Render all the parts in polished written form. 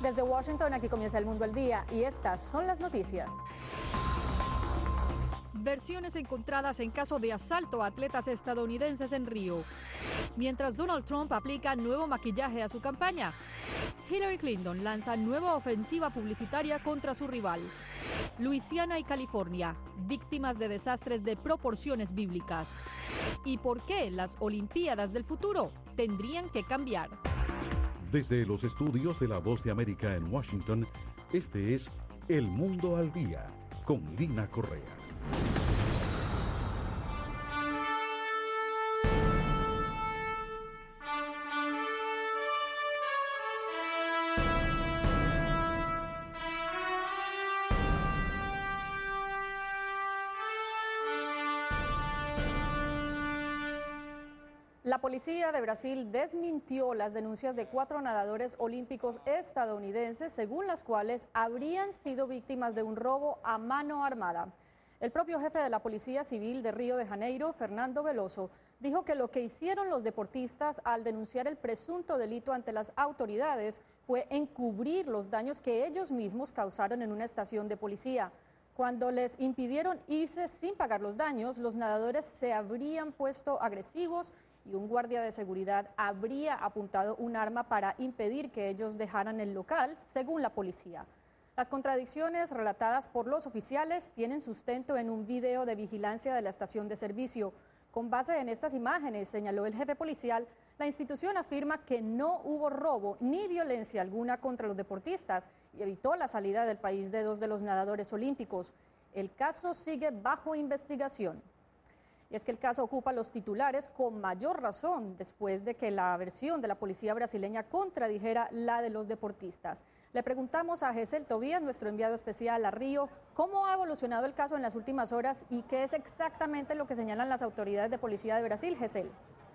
Desde Washington, aquí comienza El Mundo al Día y estas son las noticias. Versiones encontradas en caso de asalto a atletas estadounidenses en Río. Mientras Donald Trump aplica nuevo maquillaje a su campaña, Hillary Clinton lanza nueva ofensiva publicitaria contra su rival. Luisiana y California, víctimas de desastres de proporciones bíblicas. ¿Y por qué las Olimpiadas del futuro tendrían que cambiar? Desde los estudios de La Voz de América en Washington, este es El Mundo al Día, con Lina Correa. La policía de Brasil desmintió las denuncias de 4 nadadores olímpicos estadounidenses, según las cuales habrían sido víctimas de un robo a mano armada. El propio jefe de la Policía Civil de Río de Janeiro, Fernando Veloso, dijo que lo que hicieron los deportistas al denunciar el presunto delito ante las autoridades fue encubrir los daños que ellos mismos causaron en una estación de policía. Cuando les impidieron irse sin pagar los daños, los nadadores se habrían puesto agresivos y un guardia de seguridad habría apuntado un arma para impedir que ellos dejaran el local, según la policía. Las contradicciones relatadas por los oficiales tienen sustento en un video de vigilancia de la estación de servicio. Con base en estas imágenes, señaló el jefe policial, la institución afirma que no hubo robo ni violencia alguna contra los deportistas y evitó la salida del país de 2 de los nadadores olímpicos. El caso sigue bajo investigación. Y es que el caso ocupa los titulares con mayor razón después de que la versión de la policía brasileña contradijera la de los deportistas. Le preguntamos a Gesell Tobías, nuestro enviado especial a Río, cómo ha evolucionado el caso en las últimas horas y qué es exactamente lo que señalan las autoridades de policía de Brasil. Gesell.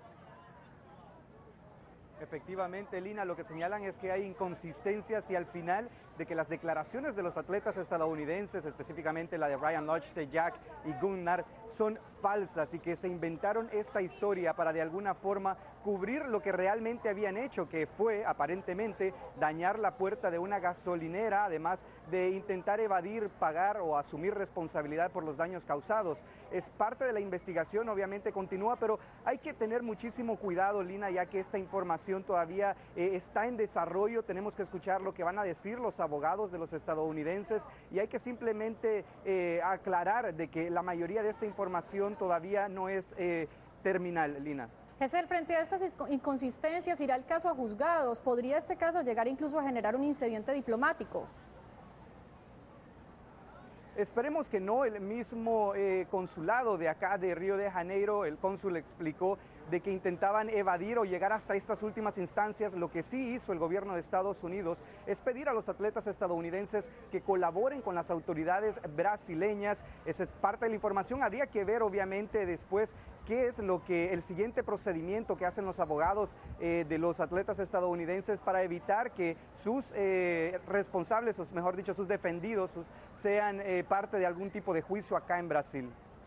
Efectivamente, Lina, lo que señalan es que hay inconsistencias y al final de que las declaraciones de los atletas estadounidenses, específicamente la de Ryan Lochte, de Jack y Gunnar, son falsas y que se inventaron esta historia para de alguna forma cubrir lo que realmente habían hecho, que fue aparentemente dañar la puerta de una gasolinera, además de intentar evadir, pagar o asumir responsabilidad por los daños causados. Es parte de la investigación, obviamente continúa, pero hay que tener muchísimo cuidado, Lina, ya que esta información todavía está en desarrollo. Tenemos que escuchar lo que van a decir los abogados de los estadounidenses y hay que simplemente aclarar de que la mayoría de esta información todavía no es terminal, Lina. Gesell, frente a estas inconsistencias, ¿irá el caso a juzgados? ¿Podría este caso llegar incluso a generar un incidente diplomático? Esperemos que no. El mismo consulado de acá de Río de Janeiro, el cónsul explicó de que intentaban evadir o llegar hasta estas últimas instancias. Lo que sí hizo el gobierno de Estados Unidos es pedir a los atletas estadounidenses que colaboren con las autoridades brasileñas. Esa es parte de la información. Habría que ver obviamente después qué es lo que el siguiente procedimiento que hacen los abogados de los atletas estadounidenses para evitar que sus responsables, o mejor dicho, sus defendidos sean parte de algún tipo de juicio acá en Brasil.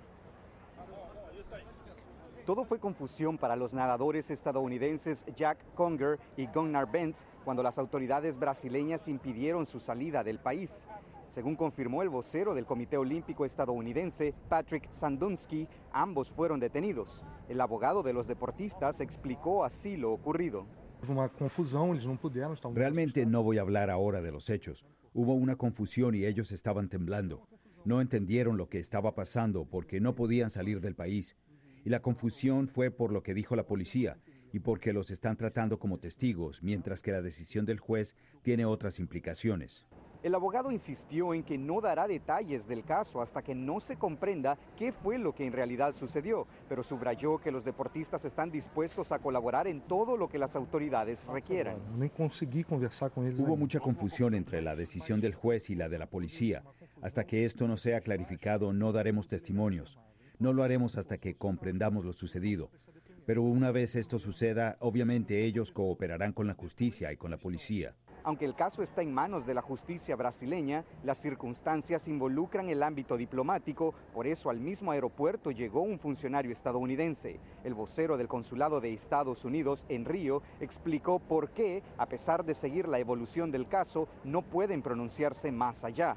Todo fue confusión para los nadadores estadounidenses Jack Conger y Gunnar Bentz cuando las autoridades brasileñas impidieron su salida del país. Según confirmó el vocero del Comité Olímpico estadounidense, Patrick Sandunsky, ambos fueron detenidos. El abogado de los deportistas explicó así lo ocurrido. Realmente no voy a hablar ahora de los hechos. Hubo una confusión y ellos estaban temblando. No entendieron lo que estaba pasando porque no podían salir del país. Y la confusión fue por lo que dijo la policía y porque los están tratando como testigos, mientras que la decisión del juez tiene otras implicaciones. El abogado insistió en que no dará detalles del caso hasta que no se comprenda qué fue lo que en realidad sucedió, pero subrayó que los deportistas están dispuestos a colaborar en todo lo que las autoridades requieran. Hubo mucha confusión entre la decisión del juez y la de la policía. Hasta que esto no sea clarificado, no daremos testimonios. No lo haremos hasta que comprendamos lo sucedido. Pero una vez esto suceda, obviamente ellos cooperarán con la justicia y con la policía. Aunque el caso está en manos de la justicia brasileña, las circunstancias involucran el ámbito diplomático, por eso al mismo aeropuerto llegó un funcionario estadounidense. El vocero del consulado de Estados Unidos en Río explicó por qué, a pesar de seguir la evolución del caso, no pueden pronunciarse más allá.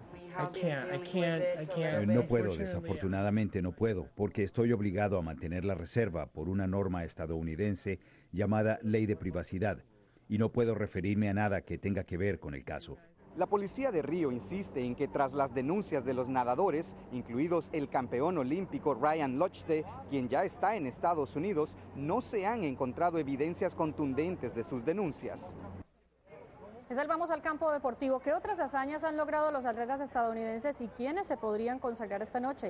No puedo, desafortunadamente no puedo, porque estoy obligado a mantener la reserva por una norma estadounidense llamada Ley de Privacidad, y no puedo referirme a nada que tenga que ver con el caso. La policía de Río insiste en que tras las denuncias de los nadadores, incluidos el campeón olímpico Ryan Lochte, quien ya está en Estados Unidos, no se han encontrado evidencias contundentes de sus denuncias. Vamos al campo deportivo. ¿Qué otras hazañas han logrado los atletas estadounidenses y quiénes se podrían consagrar esta noche?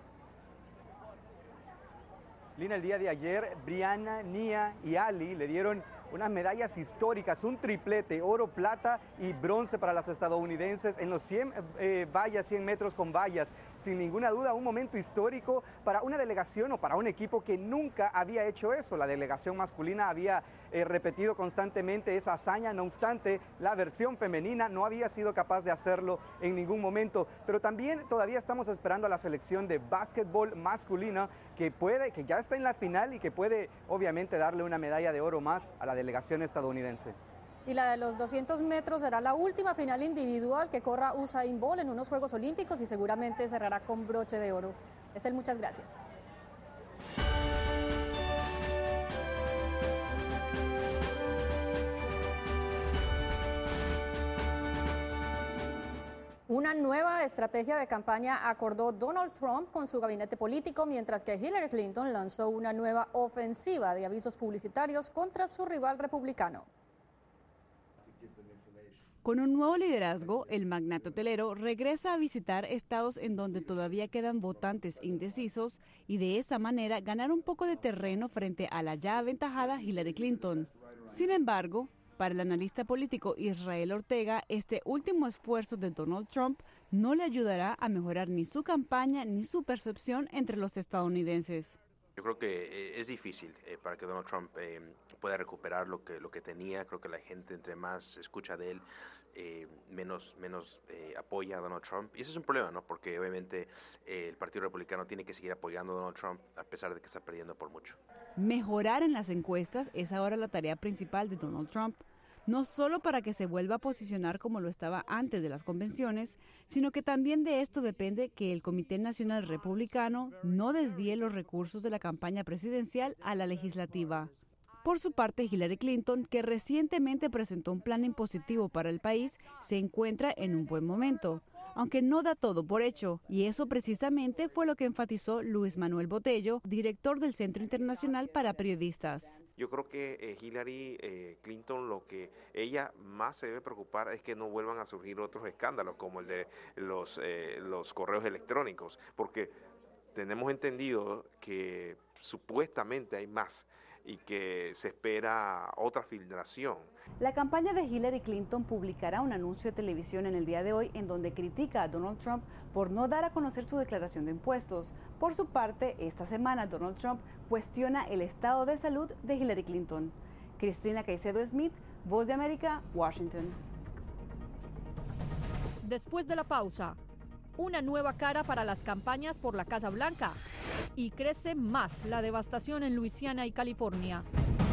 Lina, el día de ayer, Brianna, Nia y Ali le dieron unas medallas históricas, un triplete, oro, plata y bronce para las estadounidenses en los 100 metros con vallas. Sin ninguna duda, un momento histórico para una delegación o para un equipo que nunca había hecho eso. La delegación masculina había repetido constantemente esa hazaña, no obstante, la versión femenina no había sido capaz de hacerlo en ningún momento. Pero también todavía estamos esperando a la selección de básquetbol masculina que ya está en la final y que puede obviamente darle una medalla de oro más a la delegación estadounidense. Y la de los 200 metros será la última final individual que corra Usain Bolt en unos Juegos Olímpicos y seguramente cerrará con broche de oro. Estel, muchas gracias. Una nueva estrategia de campaña acordó Donald Trump con su gabinete político, mientras que Hillary Clinton lanzó una nueva ofensiva de avisos publicitarios contra su rival republicano. Con un nuevo liderazgo, el magnate hotelero regresa a visitar estados en donde todavía quedan votantes indecisos y de esa manera ganar un poco de terreno frente a la ya aventajada Hillary Clinton. Sin embargo, para el analista político Israel Ortega, este último esfuerzo de Donald Trump no le ayudará a mejorar ni su campaña ni su percepción entre los estadounidenses. Yo creo que es difícil para que Donald Trump pueda recuperar lo que tenía. Creo que la gente, entre más escucha de él, menos apoya a Donald Trump. Y ese es un problema, ¿no? Porque obviamente el Partido Republicano tiene que seguir apoyando a Donald Trump a pesar de que está perdiendo por mucho. Mejorar en las encuestas es ahora la tarea principal de Donald Trump. No solo para que se vuelva a posicionar como lo estaba antes de las convenciones, sino que también de esto depende que el Comité Nacional Republicano no desvíe los recursos de la campaña presidencial a la legislativa. Por su parte, Hillary Clinton, que recientemente presentó un plan impositivo para el país, se encuentra en un buen momento, aunque no da todo por hecho, y eso precisamente fue lo que enfatizó Luis Manuel Botello, director del Centro Internacional para Periodistas. Yo creo que Hillary Clinton, lo que ella más se debe preocupar es que no vuelvan a surgir otros escándalos como el de los correos electrónicos, porque tenemos entendido que supuestamente hay más y que se espera otra filtración. La campaña de Hillary Clinton publicará un anuncio de televisión en el día de hoy en donde critica a Donald Trump por no dar a conocer su declaración de impuestos. Por su parte, esta semana Donald Trump cuestiona el estado de salud de Hillary Clinton. Cristina Caicedo Smith, Voz de América, Washington. Después de la pausa, una nueva cara para las campañas por la Casa Blanca y crece más la devastación en Luisiana y California.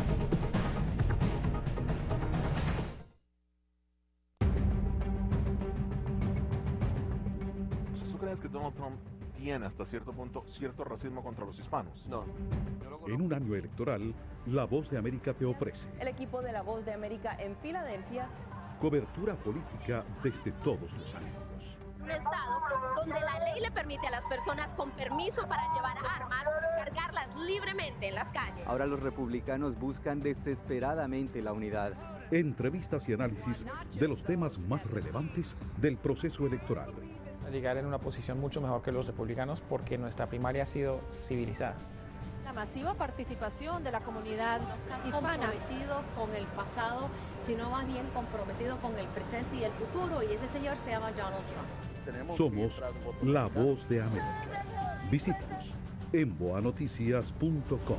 ¿Tú crees que Donald Trump tiene hasta cierto punto cierto racismo contra los hispanos? No. En un año electoral, La Voz de América te ofrece el equipo de La Voz de América en Filadelfia. Cobertura política desde todos los ángulos. Un estado donde la ley le permite a las personas con permiso para llevar armas cargarlas libremente en las calles. Ahora los republicanos buscan desesperadamente la unidad. Entrevistas y análisis de los temas más relevantes del proceso electoral. Llegar en una posición mucho mejor que los republicanos porque nuestra primaria ha sido civilizada. La masiva participación de la comunidad hispana. Comprometido con el pasado, sino más bien comprometido con el presente y el futuro, y ese señor se llama Donald Trump. Somos La Voz de América. Visítanos en boanoticias.com.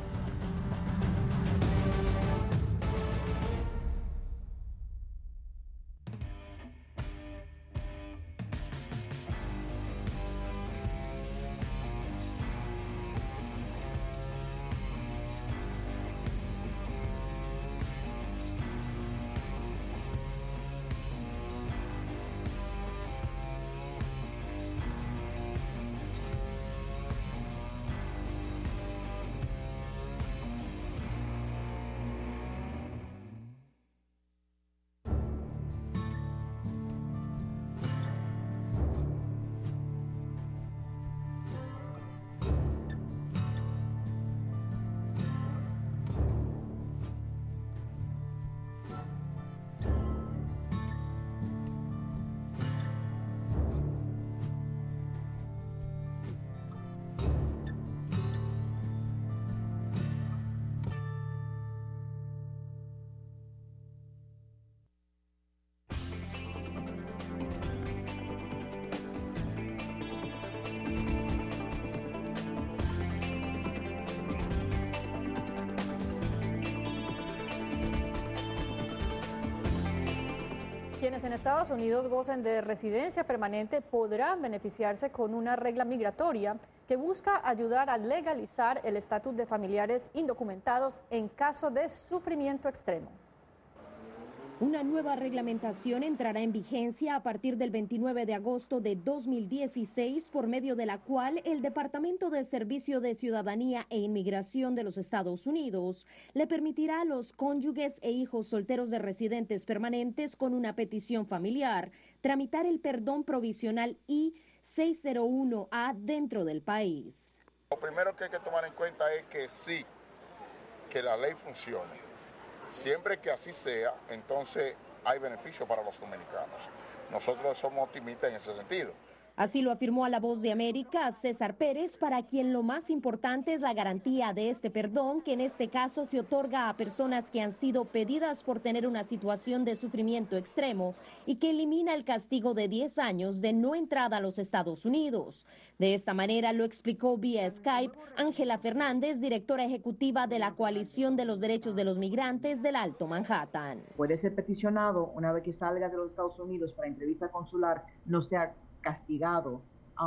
Quienes en Estados Unidos gocen de residencia permanente podrán beneficiarse con una regla migratoria que busca ayudar a legalizar el estatus de familiares indocumentados en caso de sufrimiento extremo. Una nueva reglamentación entrará en vigencia a partir del 29 de agosto de 2016, por medio de la cual el Departamento de Servicio de Ciudadanía e Inmigración de los Estados Unidos le permitirá a los cónyuges e hijos solteros de residentes permanentes con una petición familiar tramitar el perdón provisional I-601A dentro del país. Lo primero que hay que tomar en cuenta es que sí, que la ley funcione. Siempre que así sea, entonces hay beneficio para los dominicanos. Nosotros somos optimistas en ese sentido. Así lo afirmó a La Voz de América César Pérez, para quien lo más importante es la garantía de este perdón, que en este caso se otorga a personas que han sido pedidas por tener una situación de sufrimiento extremo y que elimina el castigo de 10 años de no entrada a los Estados Unidos. De esta manera lo explicó vía Skype Ángela Fernández, directora ejecutiva de la Coalición de los Derechos de los Migrantes del Alto Manhattan. Puede ser peticionado una vez que salga de los Estados Unidos para entrevista consular, no sea castigado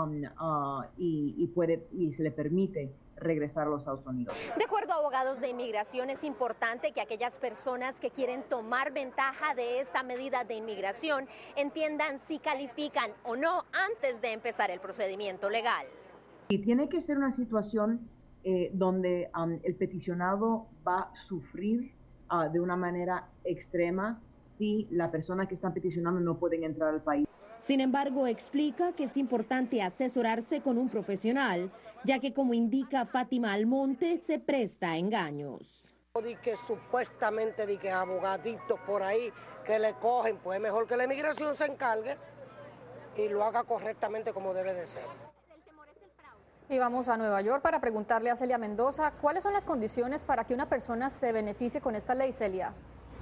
y se le permite regresar a los Estados Unidos. De acuerdo a abogados de inmigración, es importante que aquellas personas que quieren tomar ventaja de esta medida de inmigración entiendan si califican o no antes de empezar el procedimiento legal. Y tiene que ser una situación donde el peticionado va a sufrir de una manera extrema si la persona que están peticionando no pueden entrar al país. Sin embargo, explica que es importante asesorarse con un profesional, ya que, como indica Fátima Almonte, se presta a engaños. Que supuestamente que abogaditos por ahí que le cogen, pues mejor que la inmigración se encargue y lo haga correctamente como debe de ser. Y vamos a Nueva York para preguntarle a Celia Mendoza, ¿cuáles son las condiciones para que una persona se beneficie con esta ley, Celia?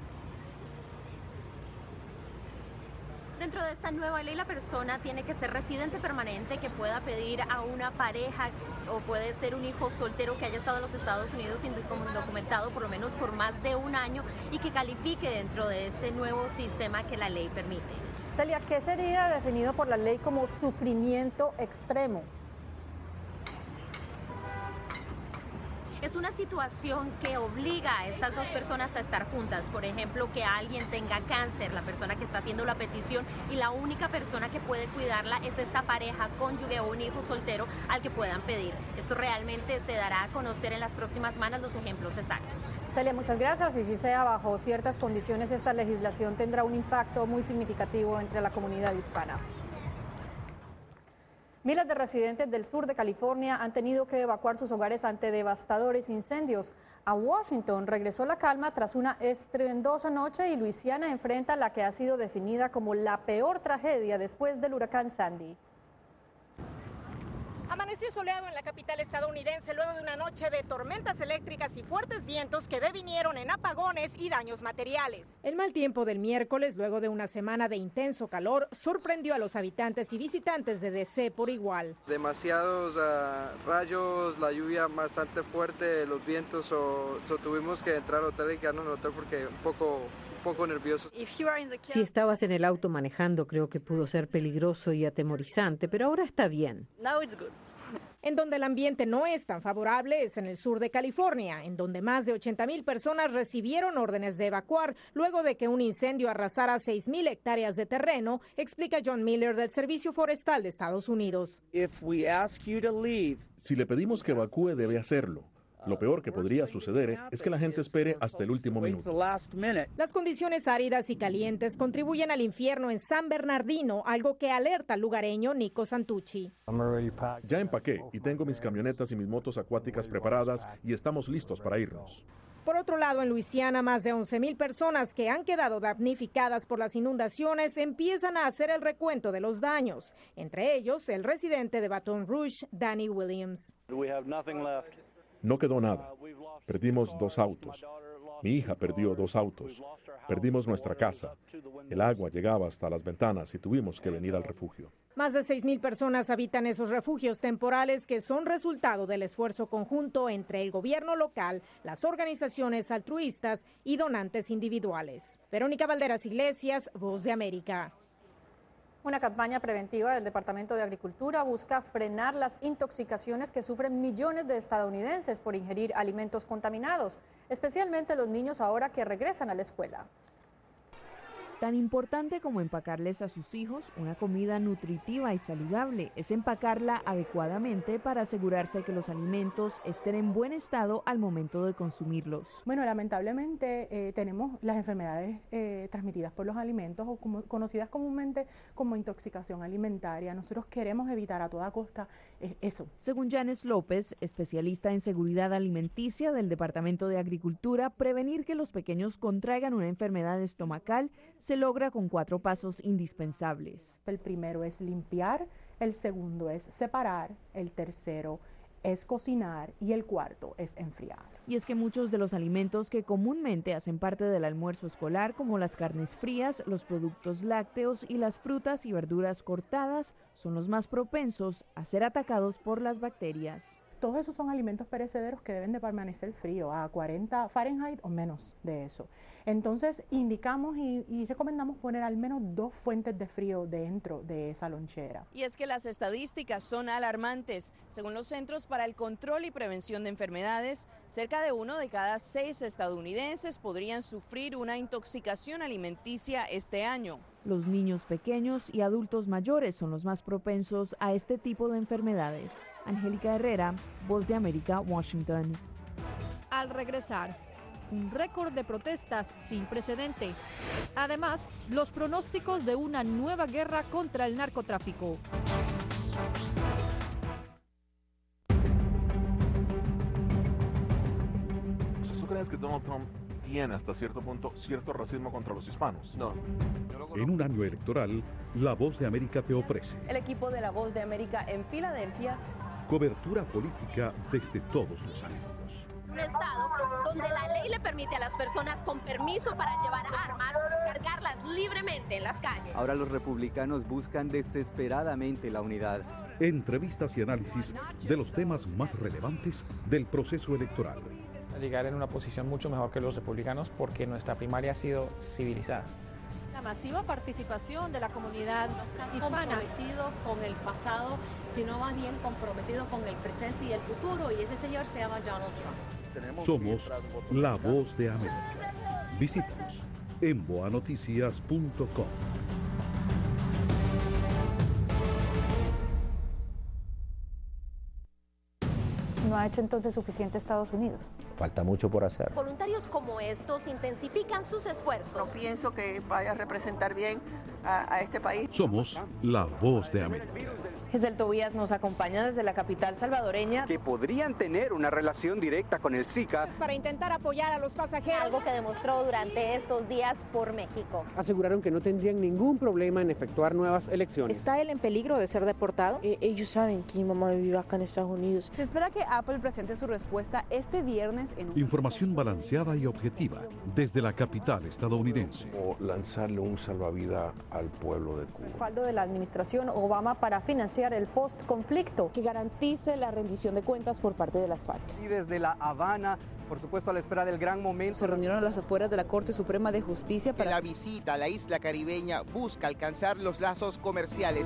Dentro de esta nueva ley, la persona tiene que ser residente permanente, que pueda pedir a una pareja o puede ser un hijo soltero que haya estado en los Estados Unidos indocumentado por lo menos por más de un año y que califique dentro de este nuevo sistema que la ley permite. Celia, ¿qué sería definido por la ley como sufrimiento extremo? Es una situación que obliga a estas dos personas a estar juntas. Por ejemplo, que alguien tenga cáncer, la persona que está haciendo la petición, y la única persona que puede cuidarla es esta pareja, cónyuge o un hijo soltero al que puedan pedir. Esto realmente se dará a conocer en las próximas semanas los ejemplos exactos. Celia, muchas gracias. Y si sea bajo ciertas condiciones, esta legislación tendrá un impacto muy significativo entre la comunidad hispana. Miles de residentes del sur de California han tenido que evacuar sus hogares ante devastadores incendios. A Washington regresó la calma tras una estruendosa noche y Luisiana enfrenta la que ha sido definida como la peor tragedia después del huracán Sandy. Amaneció soleado en la capital estadounidense luego de una noche de tormentas eléctricas y fuertes vientos que devinieron en apagones y daños materiales. El mal tiempo del miércoles, luego de una semana de intenso calor, sorprendió a los habitantes y visitantes de DC por igual. Demasiados rayos, la lluvia bastante fuerte, los vientos, tuvimos que entrar al hotel y quedarnos en el hotel porque un poco nerviosos. Si estabas en el auto manejando, creo que pudo ser peligroso y atemorizante, pero ahora está bien. En donde el ambiente no es tan favorable es en el sur de California, en donde más de 80,000 personas recibieron órdenes de evacuar luego de que un incendio arrasara 6,000 hectáreas de terreno, explica John Miller del Servicio Forestal de Estados Unidos. Si le pedimos que evacúe, debe hacerlo. Lo peor que podría suceder es que la gente espere hasta el último minuto. Las condiciones áridas y calientes contribuyen al infierno en San Bernardino, algo que alerta al lugareño Nico Santucci. Ya empaqué y tengo mis camionetas y mis motos acuáticas preparadas y estamos listos para irnos. Por otro lado, en Luisiana, más de 11,000 personas que han quedado damnificadas por las inundaciones empiezan a hacer el recuento de los daños. Entre ellos, el residente de Baton Rouge, Danny Williams. No quedó nada. Perdimos 2 autos. Mi hija perdió 2 autos. Perdimos nuestra casa. El agua llegaba hasta las ventanas y tuvimos que venir al refugio. Más de 6,000 personas habitan esos refugios temporales que son resultado del esfuerzo conjunto entre el gobierno local, las organizaciones altruistas y donantes individuales. Verónica Valderas Iglesias, Voz de América. Una campaña preventiva del Departamento de Agricultura busca frenar las intoxicaciones que sufren millones de estadounidenses por ingerir alimentos contaminados, especialmente los niños ahora que regresan a la escuela. Tan importante como empacarles a sus hijos una comida nutritiva y saludable es empacarla adecuadamente para asegurarse que los alimentos estén en buen estado al momento de consumirlos. Bueno, lamentablemente tenemos las enfermedades transmitidas por los alimentos o conocidas comúnmente como intoxicación alimentaria. Nosotros queremos evitar a toda costa eso. Según Janes López, especialista en seguridad alimenticia del Departamento de Agricultura, prevenir que los pequeños contraigan una enfermedad estomacal se logra con 4 pasos indispensables. El primero es limpiar, el segundo es separar, el tercero es cocinar y el cuarto es enfriar. Y es que muchos de los alimentos que comúnmente hacen parte del almuerzo escolar, como las carnes frías, los productos lácteos y las frutas y verduras cortadas, son los más propensos a ser atacados por las bacterias. Todos esos son alimentos perecederos que deben de permanecer fríos a 40 Fahrenheit o menos de eso. Entonces indicamos y recomendamos poner al menos 2 fuentes de frío dentro de esa lonchera. Y es que las estadísticas son alarmantes. Según los Centros para el Control y Prevención de Enfermedades, cerca de 1 de cada 6 estadounidenses podrían sufrir una intoxicación alimenticia este año. Los niños pequeños y adultos mayores son los más propensos a este tipo de enfermedades. Angélica Herrera, Voz de América, Washington. Al regresar, un récord de protestas sin precedente. Además, los pronósticos de una nueva guerra contra el narcotráfico. ¿Tú crees que Donald Trump tiene hasta cierto punto cierto racismo contra los hispanos? No. En un año electoral, La Voz de América te ofrece El equipo de La Voz de América en Filadelfia. cobertura política desde todos los ángulos. Un estado donde la ley le permite a las personas con permiso para llevar armas cargarlas libremente en las calles. Ahora los republicanos buscan desesperadamente la unidad. Entrevistas y análisis de los temas más relevantes del proceso electoral. Llegar en una posición mucho mejor que los republicanos porque nuestra primaria ha sido civilizada. La masiva participación de la comunidad hispana. Comprometido con el pasado, sino más bien comprometido con el presente y el futuro, y ese señor se llama Donald Trump. Somos La Voz de América. Visítanos en boanoticias.com. ¿No ha hecho entonces suficiente Estados Unidos? Falta mucho por hacer. Voluntarios como estos intensifican sus esfuerzos. No pienso que vaya a representar bien a este país. Somos La Voz de América. Giselle Tobías nos acompaña desde la capital salvadoreña. Que podrían tener una relación directa con el Zika. Para intentar apoyar a los pasajeros. Algo que demostró durante estos días por México. Aseguraron que no tendrían ningún problema en efectuar nuevas elecciones. ¿Está él en peligro de ser deportado? Ellos saben que mi mamá vive acá en Estados Unidos. Se espera que Apple presente su respuesta este viernes en Información balanceada y objetiva desde la capital estadounidense. O lanzarle un salvavidas al pueblo de Cuba. Respaldo de la administración Obama para financiar el post-conflicto. Que garantice la rendición de cuentas por parte de las FARC. Y desde La Habana, por supuesto a la espera del gran momento. Se reunieron a las afueras de la Corte Suprema de Justicia para... La visita a la isla caribeña busca alcanzar los lazos comerciales.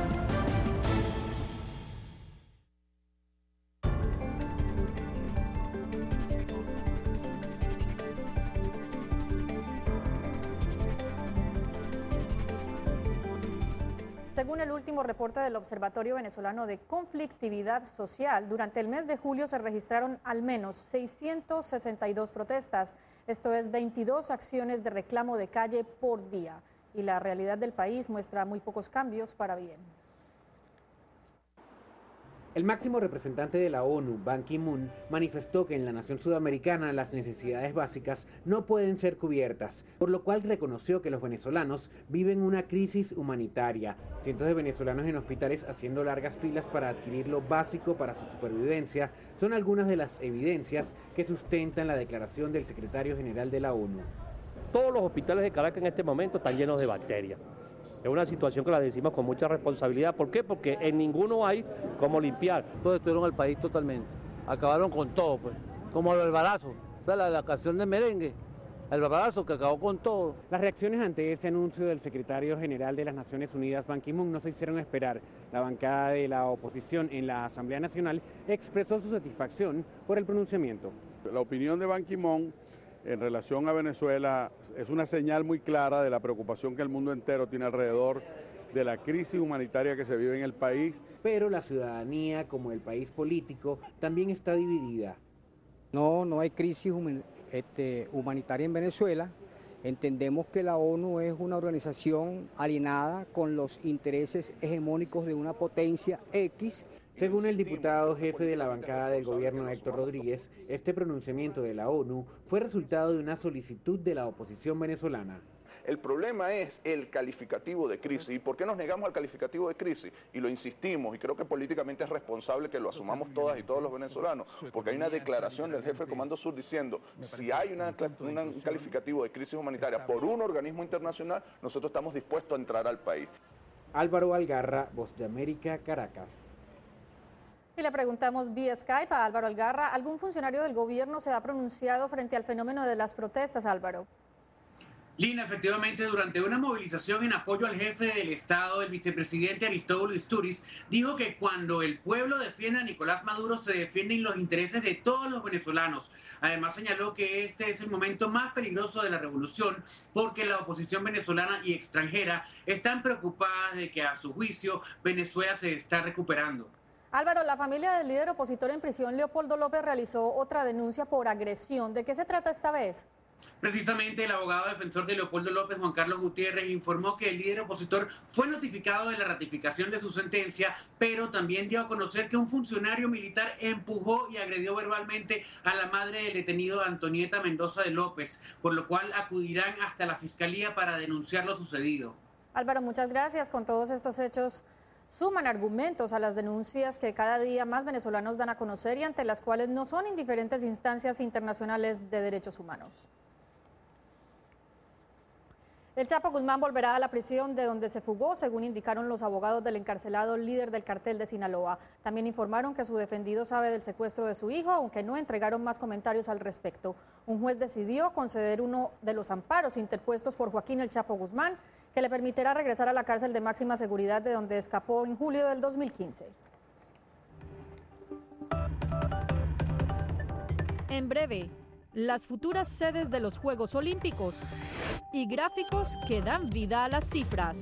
Según el último reporte del Observatorio Venezolano de Conflictividad Social, durante el mes de julio se registraron al menos 662 protestas, esto es 22 acciones de reclamo de calle por día, y la realidad del país muestra muy pocos cambios para bien. El máximo representante de la ONU, Ban Ki-moon, manifestó que en la nación sudamericana las necesidades básicas no pueden ser cubiertas, por lo cual reconoció que los venezolanos viven una crisis humanitaria. Cientos de venezolanos en hospitales haciendo largas filas para adquirir lo básico para su supervivencia son algunas de las evidencias que sustentan la declaración del secretario general de la ONU. Todos los hospitales de Caracas en este momento están llenos de bacterias. Es una situación que la decimos con mucha responsabilidad. ¿Por qué? Porque en ninguno hay cómo limpiar. Todos destruyeron el país totalmente. Acabaron con todo, pues. Como el barbarazo. O sea, la canción de merengue. El barbarazo que acabó con todo. Las reacciones ante ese anuncio del secretario general de las Naciones Unidas, Ban Ki-moon, no se hicieron esperar. La bancada de la oposición en la Asamblea Nacional expresó su satisfacción por el pronunciamiento. La opinión de Ban Ki-moon en relación a Venezuela es una señal muy clara de la preocupación que el mundo entero tiene alrededor de la crisis humanitaria que se vive en el país. Pero la ciudadanía, como el país político, también está dividida. No hay crisis humanitaria en Venezuela. Entendemos que la ONU es una organización alineada con los intereses hegemónicos de una potencia X. Según el diputado jefe de la bancada del gobierno, Héctor Rodríguez, este pronunciamiento de la ONU fue resultado de una solicitud de la oposición venezolana. El problema es el calificativo de crisis. ¿Y por qué nos negamos al calificativo de crisis? Y lo insistimos, y creo que políticamente es responsable que lo asumamos todas y todos los venezolanos, porque hay una declaración del jefe del Comando Sur diciendo, si hay un calificativo de crisis humanitaria por un organismo internacional, nosotros estamos dispuestos a entrar al país. Álvaro Algarra, Voz de América, Caracas. Y le preguntamos vía Skype a Álvaro Algarra, ¿algún funcionario del gobierno se ha pronunciado frente al fenómeno de las protestas, Álvaro? Lina, efectivamente, durante una movilización en apoyo al jefe del Estado, el vicepresidente Aristóbulo Istúriz dijo que cuando el pueblo defiende a Nicolás Maduro se defienden los intereses de todos los venezolanos. Además señaló que este es el momento más peligroso de la revolución porque la oposición venezolana y extranjera están preocupadas de que a su juicio Venezuela se está recuperando. Álvaro, la familia del líder opositor en prisión, Leopoldo López, realizó otra denuncia por agresión. ¿De qué se trata esta vez? Precisamente el abogado defensor de Leopoldo López, Juan Carlos Gutiérrez, informó que el líder opositor fue notificado de la ratificación de su sentencia, pero también dio a conocer que un funcionario militar empujó y agredió verbalmente a la madre del detenido Antonieta Mendoza de López, por lo cual acudirán hasta la fiscalía para denunciar lo sucedido. Álvaro, muchas gracias. Con todos estos hechos suman argumentos a las denuncias que cada día más venezolanos dan a conocer y ante las cuales no son indiferentes instancias internacionales de derechos humanos. El Chapo Guzmán volverá a la prisión de donde se fugó, según indicaron los abogados del encarcelado líder del cartel de Sinaloa. También informaron que su defendido sabe del secuestro de su hijo, aunque no entregaron más comentarios al respecto. Un juez decidió conceder uno de los amparos interpuestos por Joaquín El Chapo Guzmán, que le permitirá regresar a la cárcel de máxima seguridad de donde escapó en julio del 2015. En breve, las futuras sedes de los Juegos Olímpicos y gráficos que dan vida a las cifras.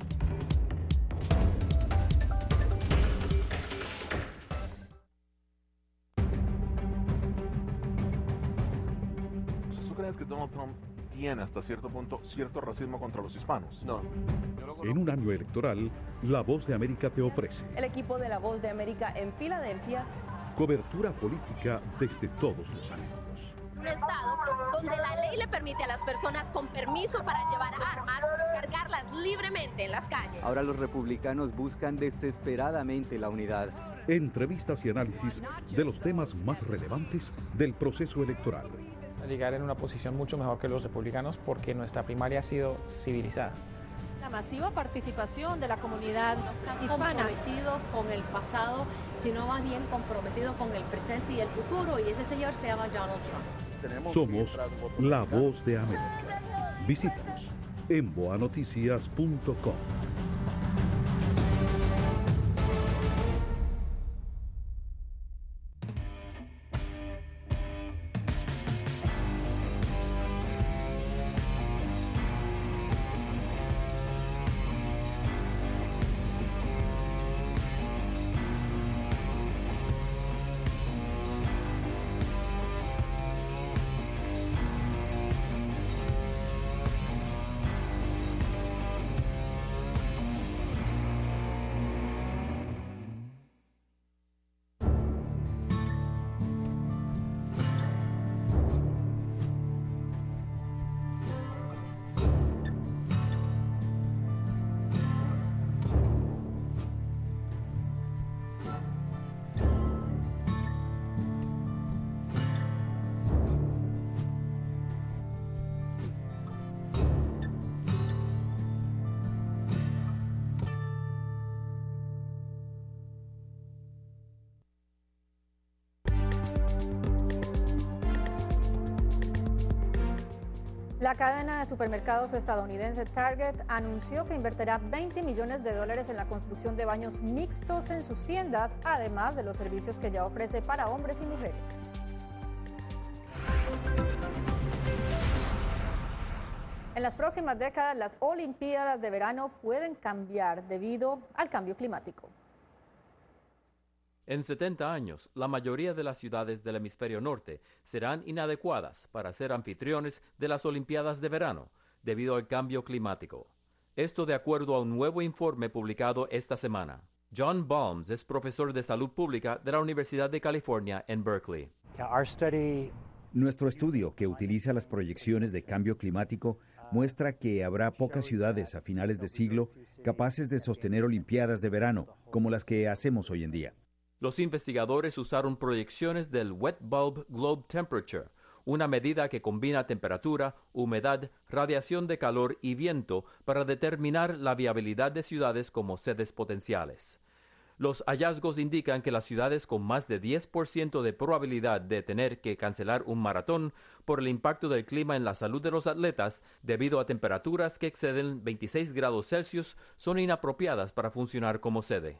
¿Tú crees que Donald Trump tiene hasta cierto punto cierto racismo contra los hispanos? No. En un año electoral, La Voz de América te ofrece El equipo de La Voz de América en Filadelfia. cobertura política desde todos los ángulos. Un estado donde la ley le permite a las personas con permiso para llevar armas cargarlas libremente en las calles. Ahora los republicanos buscan desesperadamente la unidad. Entrevistas y análisis de los temas más relevantes del proceso electoral. Llegar en una posición mucho mejor que los republicanos porque nuestra primaria ha sido civilizada. La masiva participación de la comunidad hispana. Comprometido con el pasado, sino más bien comprometido con el presente y el futuro, y ese señor se llama Donald Trump. Somos La Voz de América. Visítanos en boanoticias.com. La cadena de supermercados estadounidense Target anunció que invertirá $20 millones en la construcción de baños mixtos en sus tiendas, además de los servicios que ya ofrece para hombres y mujeres. En las próximas décadas, las Olimpiadas de verano pueden cambiar debido al cambio climático. En 70 años, la mayoría de las ciudades del hemisferio norte serán inadecuadas para ser anfitriones de las Olimpiadas de verano, debido al cambio climático. Esto de acuerdo a un nuevo informe publicado esta semana. John Balmes es profesor de salud pública de la Universidad de California en Berkeley. Nuestro estudio, que utiliza las proyecciones de cambio climático, muestra que habrá pocas ciudades a finales de siglo capaces de sostener Olimpiadas de verano, como las que hacemos hoy en día. Los investigadores usaron proyecciones del Wet Bulb Globe Temperature, una medida que combina temperatura, humedad, radiación de calor y viento para determinar la viabilidad de ciudades como sedes potenciales. Los hallazgos indican que las ciudades con más de 10% de probabilidad de tener que cancelar un maratón por el impacto del clima en la salud de los atletas debido a temperaturas que exceden 26 grados Celsius son inapropiadas para funcionar como sede.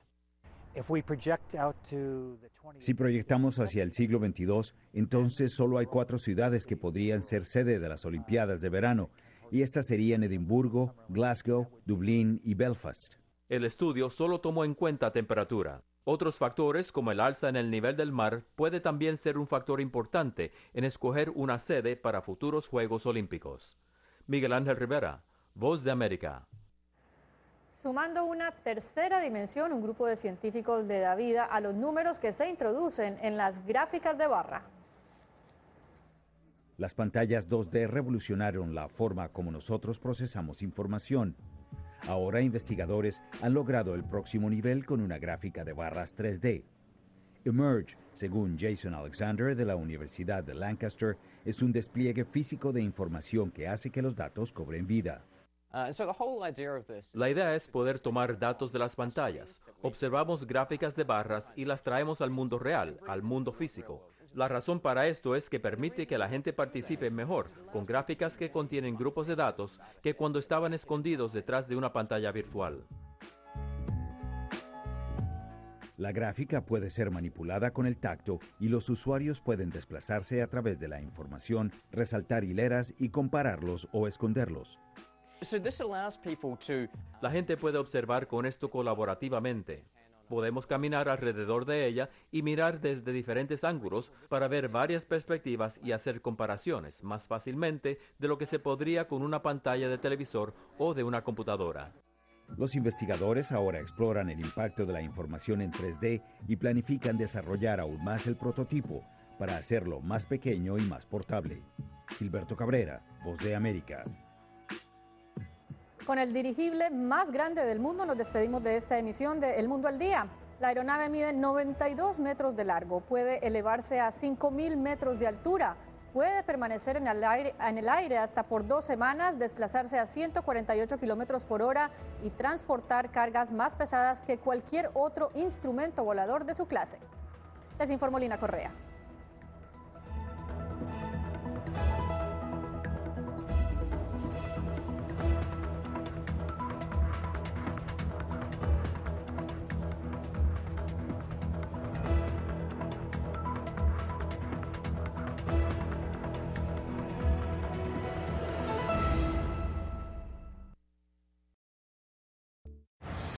Si proyectamos hacia el siglo XXII, entonces solo hay 4 ciudades que podrían ser sede de las Olimpiadas de verano, y estas serían Edimburgo, Glasgow, Dublín y Belfast. El estudio solo tomó en cuenta temperatura. Otros factores, como el alza en el nivel del mar, puede también ser un factor importante en escoger una sede para futuros Juegos Olímpicos. Miguel Ángel Rivera, Voz de América. Sumando una tercera dimensión, un grupo de científicos le da vida a los números que se introducen en las gráficas de barra. Las pantallas 2D revolucionaron la forma como nosotros procesamos información. Ahora investigadores han logrado el próximo nivel con una gráfica de barras 3D. Emerge, según Jason Alexander de la Universidad de Lancaster, es un despliegue físico de información que hace que los datos cobren vida. La idea es poder tomar datos de las pantallas. Observamos gráficas de barras y las traemos al mundo real, al mundo físico. La razón para esto es que permite que la gente participe mejor con gráficas que contienen grupos de datos que cuando estaban escondidos detrás de una pantalla virtual. La gráfica puede ser manipulada con el tacto y los usuarios pueden desplazarse a través de la información, resaltar hileras y compararlos o esconderlos. La gente puede observar con esto colaborativamente. Podemos caminar alrededor de ella y mirar desde diferentes ángulos para ver varias perspectivas y hacer comparaciones más fácilmente de lo que se podría con una pantalla de televisor o de una computadora. Los investigadores ahora exploran el impacto de la información en 3D y planifican desarrollar aún más el prototipo para hacerlo más pequeño y más portable. Gilberto Cabrera, Voz de América. Con el dirigible más grande del mundo nos despedimos de esta emisión de El Mundo al Día. La aeronave mide 92 metros de largo, puede elevarse a 5.000 metros de altura, puede permanecer en el aire hasta por 2 semanas, desplazarse a 148 kilómetros por hora y transportar cargas más pesadas que cualquier otro instrumento volador de su clase. Les informó Lina Correa.